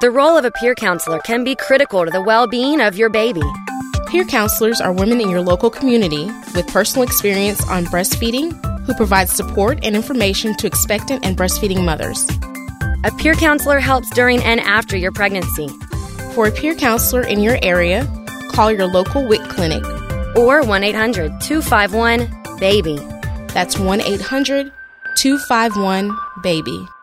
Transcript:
The role of a peer counselor can be critical to the well-being of your baby. Peer counselors are women in your local community with personal experience on breastfeeding who provide support and information to expectant and breastfeeding mothers. A peer counselor helps during and after your pregnancy. For a peer counselor in your area, call your local WIC clinic. Or 1-800-251-BABY. That's 1-800-251-BABY.